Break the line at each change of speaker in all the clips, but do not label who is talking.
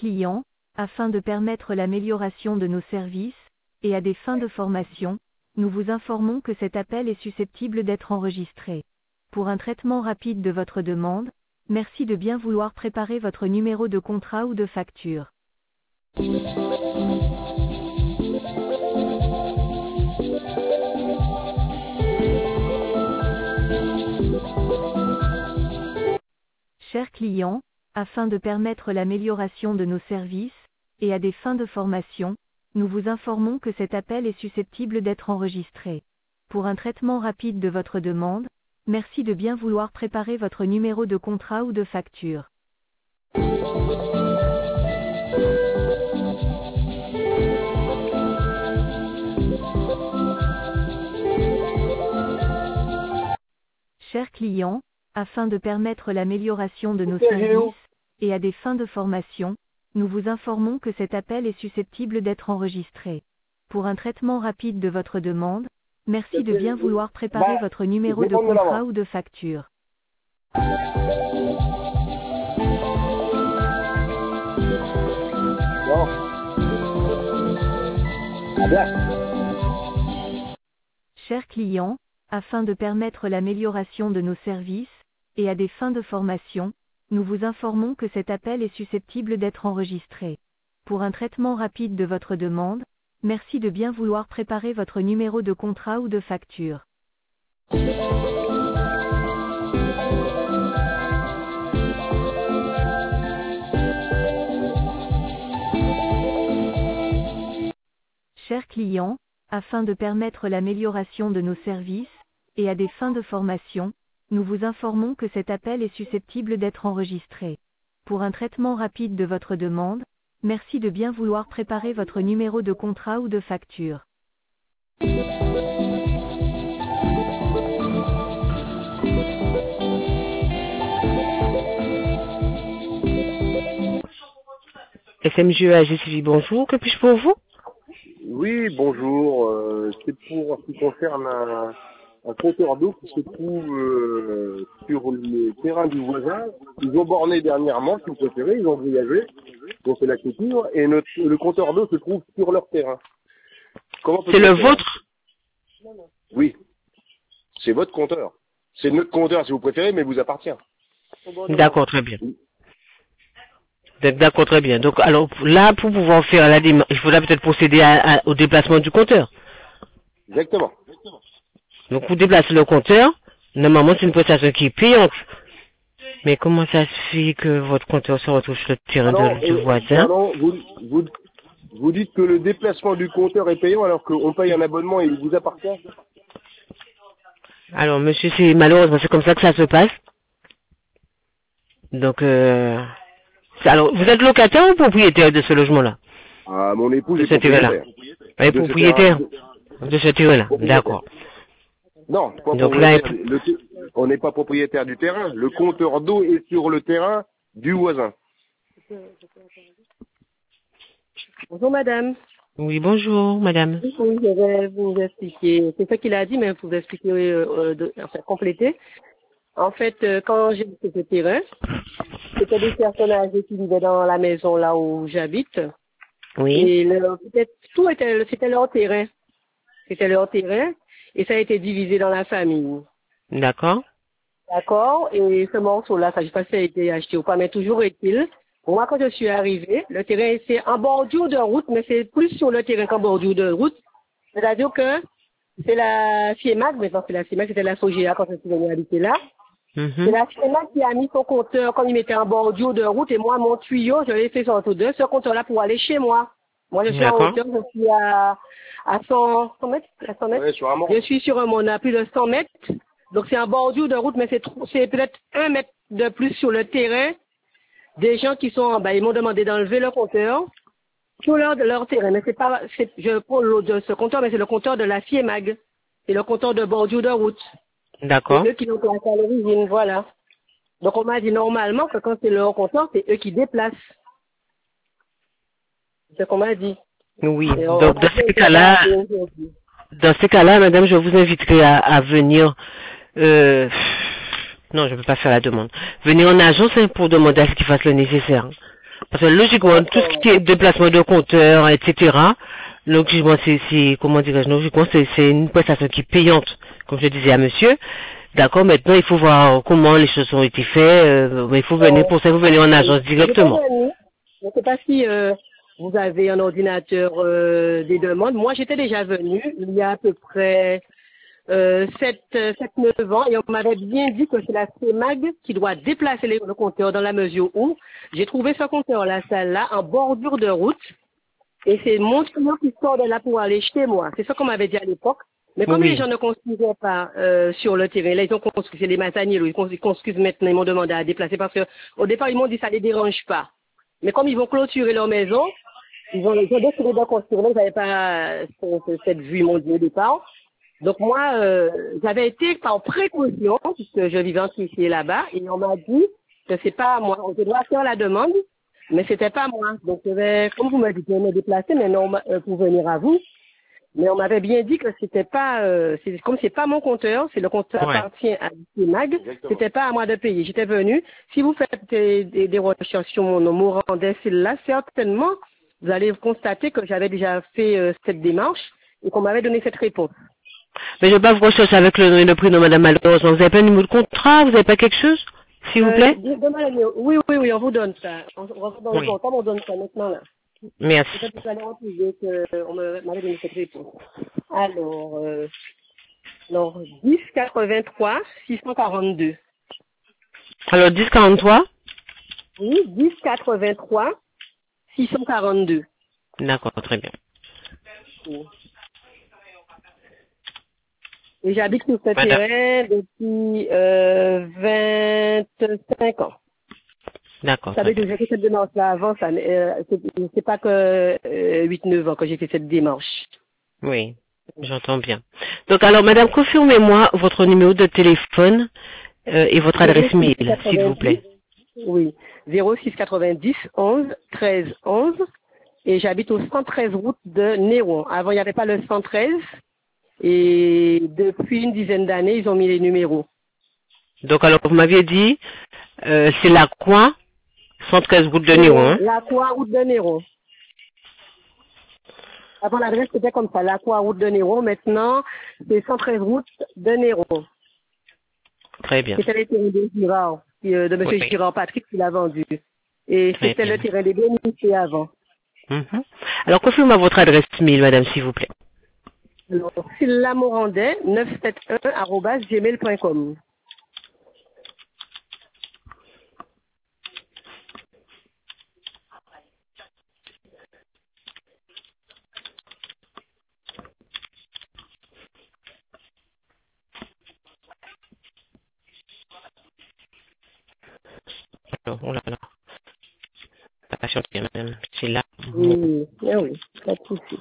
client, afin de permettre l'amélioration de nos services, et à des fins de formation, nous vous informons que cet appel est susceptible d'être enregistré. Pour un traitement rapide de votre demande, merci de bien vouloir préparer votre numéro de contrat ou de facture. Chers clients, afin de permettre l'amélioration de nos services, et à des fins de formation, nous vous informons que cet appel est susceptible d'être enregistré. Pour un traitement rapide de votre demande, merci de bien vouloir préparer votre numéro de contrat ou de facture. Chers clients, afin de permettre l'amélioration de nos services, et à des fins de formation, nous vous informons que cet appel est susceptible d'être enregistré. Pour un traitement rapide de votre demande, merci de bien vouloir préparer votre numéro de contrat ou de facture. Chers clients, afin de permettre l'amélioration de nos services, et à des fins de formation, nous vous informons que cet appel est susceptible d'être enregistré. Pour un traitement rapide de votre demande, merci de bien vouloir préparer votre numéro de contrat ou de facture. Chers clients, afin de permettre l'amélioration de nos services, et à des fins de formation, nous vous informons que cet appel est susceptible d'être enregistré. Pour un traitement rapide de votre demande, merci de bien vouloir préparer votre numéro de contrat ou de facture.
SMGE AGCJ, bonjour, que puis-je pour vous?
Oui, bonjour. C'est pour ce qui concerne un compteur d'eau qui se trouve sur le terrain du voisin. Ils ont borné dernièrement, si vous préférez, ils ont grillagé, donc c'est la clôture, et le compteur d'eau se trouve sur leur terrain.
C'est le vôtre?
Oui, c'est votre compteur. C'est notre compteur si vous préférez, mais il vous appartient.
D'accord, très bien. D'accord, très bien. Donc, alors, là, pour pouvoir faire la démarche, il faudra peut-être procéder au déplacement du compteur.
Exactement.
Donc, pour déplacer le compteur, normalement, c'est une prestation qui est payante. Mais comment ça se fait que votre compteur se retrouve sur le terrain du voisin?
Vous dites que le déplacement du compteur est payant alors qu'on paye un abonnement et il vous appartient?
Alors, monsieur, c'est malheureusement, c'est comme ça que ça se passe. Donc, alors, vous êtes locataire ou propriétaire de ce logement-là?
Ah, mon épouse
est propriétaire. Elle est propriétaire de ce terrain-là, d'accord.
Non, pas
donc là,
on n'est pas propriétaire du terrain. Le compteur d'eau est sur le terrain du voisin.
Bonjour madame.
Oui, bonjour madame.
Oui, je vais vous expliquer. C'est ça qu'il a dit, mais pour vous expliquer, enfin, compléter. En fait, quand j'ai fait ce terrain, c'était des personnes âgées qui vivaient dans la maison là où j'habite.
Oui.
Et c'était leur terrain. C'était leur terrain. Et ça a été divisé dans la famille.
D'accord.
D'accord. Et ce morceau-là, ça, je ne sais pas si ça a été acheté ou pas, mais toujours est-il. Moi, quand je suis arrivée, le terrain, c'est en bordure de route, mais c'est plus sur le terrain qu'en bordure de route. C'est-à-dire que c'est la FIEMAC, maintenant c'est la FIEMAC, c'était la SOGEA quand je suis venue habiter là. C'est la FIEMAC qui a mis son compteur, comme il mettait en bordure de route, et moi, mon tuyau, je l'ai fait sur ce compteur-là pour aller chez moi. Moi, je suis en hauteur, je suis à 100 mètres, à 100 mètres.
Ouais,
je suis sur un mont à plus de 100 mètres. Donc, c'est en bordure de route, mais c'est peut-être 1 mètre de plus sur le terrain. Des gens qui sont en bas, ils m'ont demandé d'enlever le compteur sur leur terrain. Mais je prends l'eau de ce compteur, mais c'est le compteur de la FIEMAG. C'est le compteur de bordure de route.
D'accord.
C'est eux qui l'ont placé à l'origine, voilà. Donc, on m'a dit normalement que quand c'est leur compteur, c'est eux qui déplacent. C'est ce qu'on m'a dit.
Oui. Donc, dans ces cas-là, madame, je vous inviterai à venir, non, je ne peux pas faire la demande. Venir en agence pour demander à ce qu'ils fassent le nécessaire. Parce que logiquement, tout ce qui est déplacement de compteur, etc., logiquement, comment dirais-je, logiquement, c'est une prestation qui est payante, comme je disais à monsieur. D'accord, maintenant, il faut voir comment les choses ont été faites, il faut venir, pour ça, vous venez en agence directement.
Je ne sais pas si vous avez un ordinateur des demandes. Moi, j'étais déjà venue il y a à peu près 7-9 ans et on m'avait bien dit que c'est la CEMAG qui doit déplacer le compteur dans la mesure où j'ai trouvé ce compteur la salle-là en bordure de route et c'est mon client qui sort de là pour aller chez moi. C'est ça qu'on m'avait dit à l'époque. Mais comme les gens ne construisaient pas sur le terrain, là ils ont construit, c'est les Massaniers, ils construisent maintenant, ils m'ont demandé à déplacer parce que au départ ils m'ont dit ça les dérange pas. Mais comme ils vont clôturer leur maison, ils ont décidé de construire, là ils n'avaient pas cette vue, ils m'ont dit au départ. Donc moi, j'avais été par précaution, puisque je vivais en Suisse là-bas, et on m'a dit que c'est pas moi, je dois faire la demande, mais c'était pas moi. Donc comme vous m'avez dit, je me déplacer maintenant pour venir à vous. Mais on m'avait bien dit que c'était pas, comme c'est pas mon compteur, c'est le compteur appartient à CEMAG, c'était pas à moi de payer. J'étais venue. Si vous faites des recherches sur mon nom, là, certainement, vous allez constater que j'avais déjà fait cette démarche et qu'on m'avait donné cette réponse.
Mais je ne vais pas vous rechercher avec le nom et le prénom, madame, malheureusement. Vous n'avez pas un numéro de contrat? Vous n'avez pas quelque chose? S'il vous plaît?
Oui, on vous donne ça. On donne ça maintenant, là.
Merci.
On m'avait donné cette réponse. Alors 10 83 642.
Alors 10 43?
Oui, 10 83 642.
D'accord, très bien.
Oui. Et j'habite sur ce terrain depuis 25 ans.
D'accord.
Ça veut dire que j'ai fait cette démarche-là avant, ça, c'est pas que 8-9 ans que j'ai fait cette démarche.
Oui, j'entends bien. Donc alors, madame, confirmez-moi votre numéro de téléphone et votre adresse mail, s'il vous plaît.
Oui, 06 90 11 13 11 et j'habite au 113 route de Néron. Avant, il n'y avait pas le 113 et depuis une dizaine d'années, ils ont mis les numéros.
Donc alors, vous m'aviez dit, c'est la quoi 113 route de Néron. Hein?
La Croix route de Néron. Avant l'adresse c'était comme ça, la Croix route de Néron. Maintenant, c'est 113 route de Néron.
Très bien.
C'était le terrain de Girard, de M. Girard Patrick qui l'a vendu. Et c'était le terrain des bénéficiaires avant.
Alors, confirmez-moi votre adresse mail, madame, s'il vous plaît.
Alors, Silla Morandet, 971@gmail.com.
Oh là là. Patientez, madame. C'est là.
Oui, oui, pas de souci.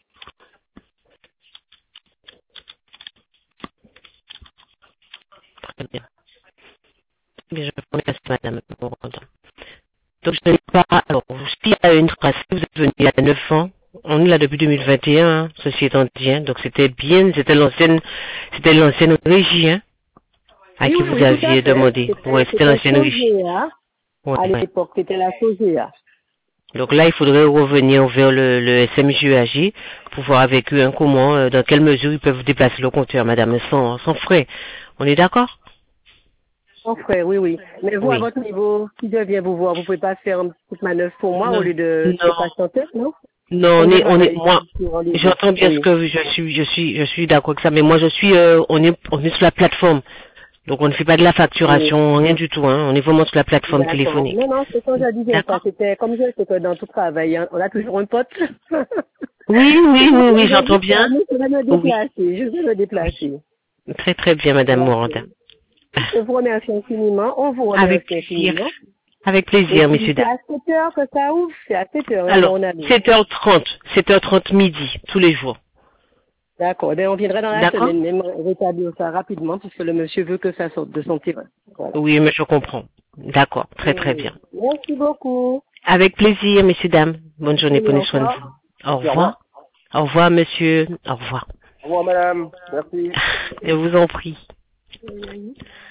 Très bien. Bien, je vous remercie, madame. Donc, je n'ai pas. Alors, s'il y a une trace, vous êtes venu il y a 9 ans. On est là depuis 2021, hein, ceci étant dit. Hein, donc, c'était l'ancienne régie, hein, à qui vous aviez demandé. Oui, c'était l'ancienne régie.
À l'époque, c'était la SOGEA.
Donc là, il faudrait revenir vers le SMJEAJ pour voir avec eux comment, dans quelle mesure ils peuvent déplacer le compteur, madame, sans frais. On est d'accord?
Sans frais, oui. Mais vous, à votre niveau, si je viens vous voir, vous pouvez pas faire une petite manœuvre pour moi au lieu de patienter, non?
Non, moi, j'entends bien ce que je suis d'accord avec ça, mais moi on est sur la plateforme. Donc, on ne fait pas de la facturation, rien du tout, hein. On est vraiment sur la plateforme téléphonique.
Non, c'est quand je disais ça. C'était comme je sais que dans tout travail, hein, on a toujours un pote.
Oui, j'entends bien.
Je vais me déplacer.
Très, très bien, madame Moranda.
Je vous remercie infiniment. On vous remercie infiniment.
Avec plaisir, messieurs, dames.
C'est à 7h que ça ouvre? C'est à 7h.
Alors, 7h30 midi, tous les jours.
D'accord. On viendrait dans la semaine même rétablir ça rapidement puisque le monsieur veut que ça sorte de son terrain. Voilà.
Oui, mais je comprends. D'accord. Très, très bien.
Merci beaucoup.
Avec plaisir, messieurs, dames. Bonne journée, prenez soin de vous. Au revoir. Au revoir, monsieur. Au revoir.
Au revoir, madame. Merci.
Je vous en prie.